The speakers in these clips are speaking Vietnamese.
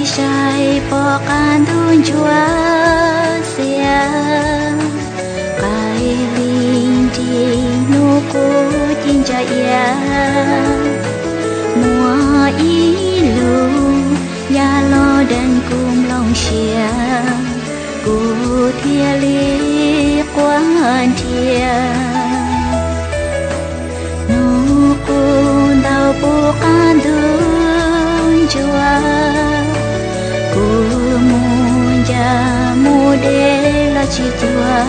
sai pokan tun chua sia kai linh đi nu cô tin cha ya mùa ý lu ya lo đàn cùng lòng xia cô thia li quan thia nu cô đau pokan tun chua mu de la chi tua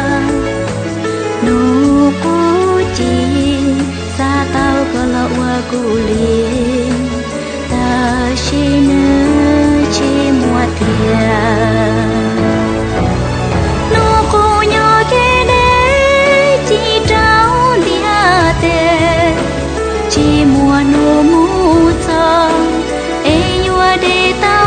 nu ku chi sa tao ko la wa ku li ta shi ne chi mua tia nu ku nyo ke de chi trao dia te chi mua nu mu cho e yua de tao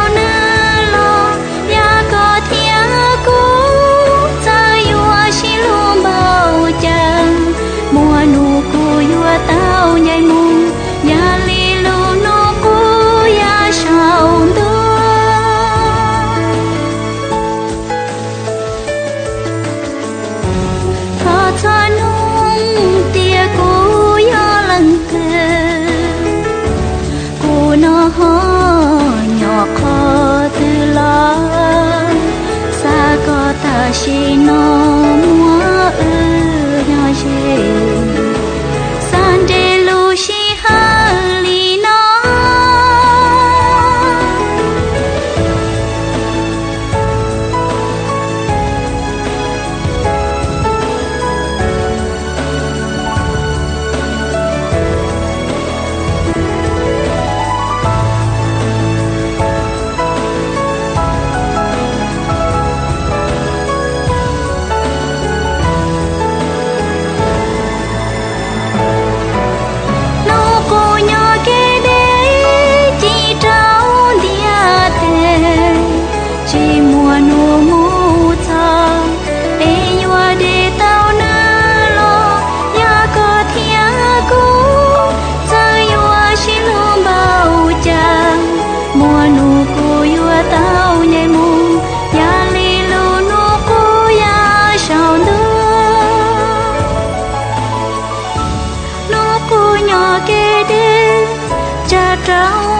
tao nhảy mùng nhà li lu nó cô ya sao đó thọ cho nung tia cô ya lần kề cô nó nhỏ khó từ lo xa có ta chỉ nó mua nhỏ gì trao